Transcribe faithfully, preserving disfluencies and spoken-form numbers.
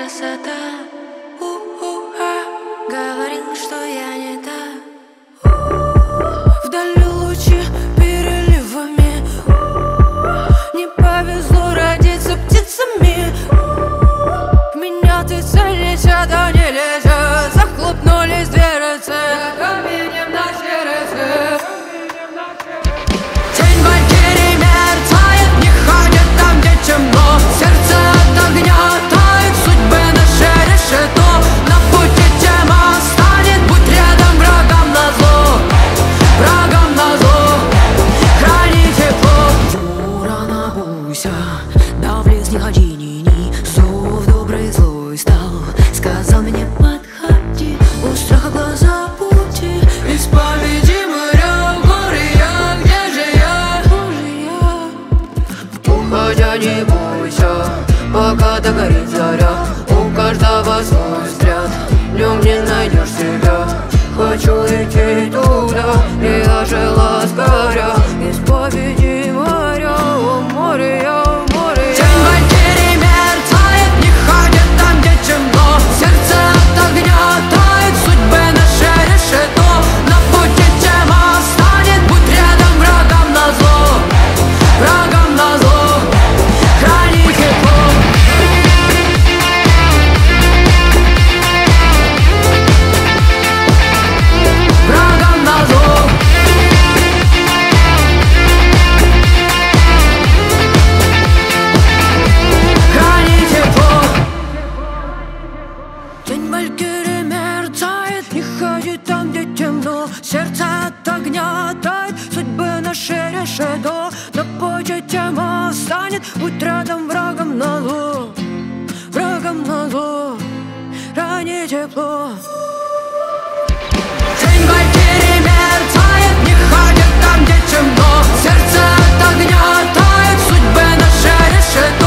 красота. У-у-а, говорил, что я не та. Вдали лучи переливами. Не повезло родиться птицами. В меня ты целишься, да не лезет. Захлопнулись дверцы каменем на сердце. Тень валькирии мерцает, не ходит там, где темно. Сердце от огня тает, судьбы наши решето. На пути тема станет, будь рядом, врагам назло. Врагам назло, храни тепло. Рано буйся, да в лес не ходи, ни-ни. Зов добрый злой стал, сказал мне подходи. У страха глаза пути, исповеди моря, горе я, где же я? Уходя не бойся, пока догорит заря. У каждого свой взгляд, в нем не найдешь себя. Хочу идти туда, и ожила сгоря. Исповеди моря, о море, о море. Тень валькирии мерцает, не ходит там, где темно. Сердце от огня тает, судьбы наши решето. На пути тема станет, будь рядом, врагам назло. Врагам назло, храни тепло. Врагам назло. Храни тепло. Тень валькирии мерцает, не ходит там, где темно. Сердце от огня тает, судьбы наши решето. На пути тема станет, будь рядом, врагам назло. Врагам назло, храни тепло. Тень валькирии мерцает, не ходит там, где темно. Сердце от огня тает, судьбы наши решето.